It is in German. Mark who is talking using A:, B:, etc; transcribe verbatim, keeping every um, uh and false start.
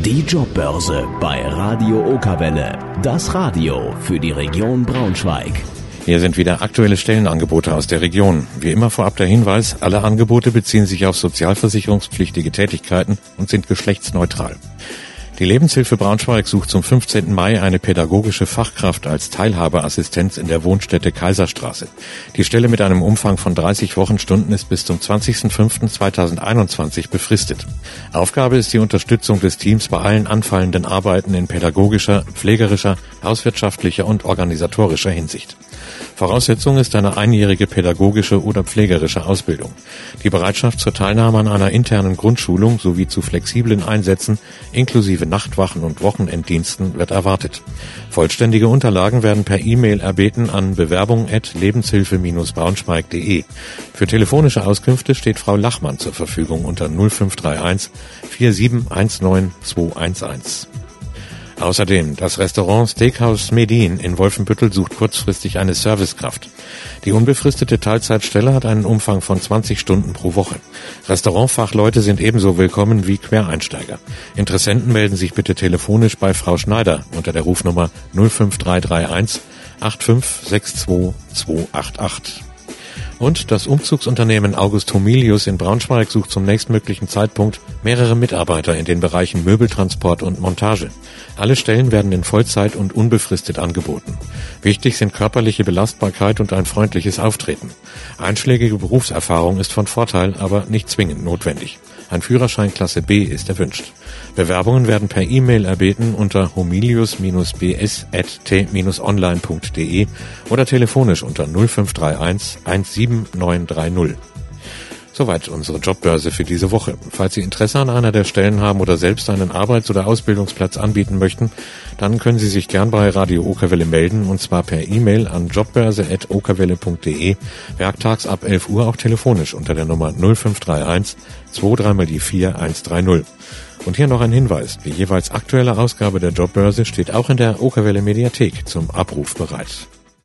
A: Die Jobbörse bei Radio Okerwelle. Das Radio für die Region Braunschweig.
B: Hier sind wieder aktuelle Stellenangebote aus der Region. Wie immer vorab der Hinweis, alle Angebote beziehen sich auf sozialversicherungspflichtige Tätigkeiten und sind geschlechtsneutral. Die Lebenshilfe Braunschweig sucht zum fünfzehnten Mai eine pädagogische Fachkraft als Teilhabeassistenz in der Wohnstätte Kaiserstraße. Die Stelle mit einem Umfang von dreißig Wochenstunden ist bis zum zwanzigsten fünften zweitausendeinundzwanzig befristet. Aufgabe ist die Unterstützung des Teams bei allen anfallenden Arbeiten in pädagogischer, pflegerischer, hauswirtschaftlicher und organisatorischer Hinsicht. Voraussetzung ist eine einjährige pädagogische oder pflegerische Ausbildung. Die Bereitschaft zur Teilnahme an einer internen Grundschulung sowie zu flexiblen Einsätzen inklusive Nachtwachen und Wochenenddiensten wird erwartet. Vollständige Unterlagen werden per E-Mail erbeten an bewerbung at lebenshilfe Bindestrich braunschweig punkt de. Für telefonische Auskünfte steht Frau Lachmann zur Verfügung unter null fünf drei eins vier sieben eins neun zwei eins eins. Außerdem, das Restaurant Steakhouse Medin in Wolfenbüttel sucht kurzfristig eine Servicekraft. Die unbefristete Teilzeitstelle hat einen Umfang von zwanzig Stunden pro Woche. Restaurantfachleute sind ebenso willkommen wie Quereinsteiger. Interessenten melden sich bitte telefonisch bei Frau Schneider unter der Rufnummer null fünf drei drei eins acht fünf sechs zwei zwei acht acht. Und das Umzugsunternehmen August Homilius in Braunschweig sucht zum nächstmöglichen Zeitpunkt mehrere Mitarbeiter in den Bereichen Möbeltransport und Montage. Alle Stellen werden in Vollzeit und unbefristet angeboten. Wichtig sind körperliche Belastbarkeit und ein freundliches Auftreten. Einschlägige Berufserfahrung ist von Vorteil, aber nicht zwingend notwendig. Ein Führerschein Klasse B ist erwünscht. Bewerbungen werden per E-Mail erbeten unter homilius b s at t online punkt de oder telefonisch unter null fünf drei eins eins sieben neun drei null. Soweit unsere Jobbörse für diese Woche. Falls Sie Interesse an einer der Stellen haben oder selbst einen Arbeits- oder Ausbildungsplatz anbieten möchten, dann können Sie sich gern bei Radio Okerwelle melden, und zwar per E-Mail an jobbörse at okerwelle punkt de, werktags ab elf Uhr auch telefonisch unter der Nummer null fünf drei eins zwei drei mal die vier eins drei null. Und hier noch ein Hinweis, die jeweils aktuelle Ausgabe der Jobbörse steht auch in der Okerwelle Mediathek zum Abruf bereit.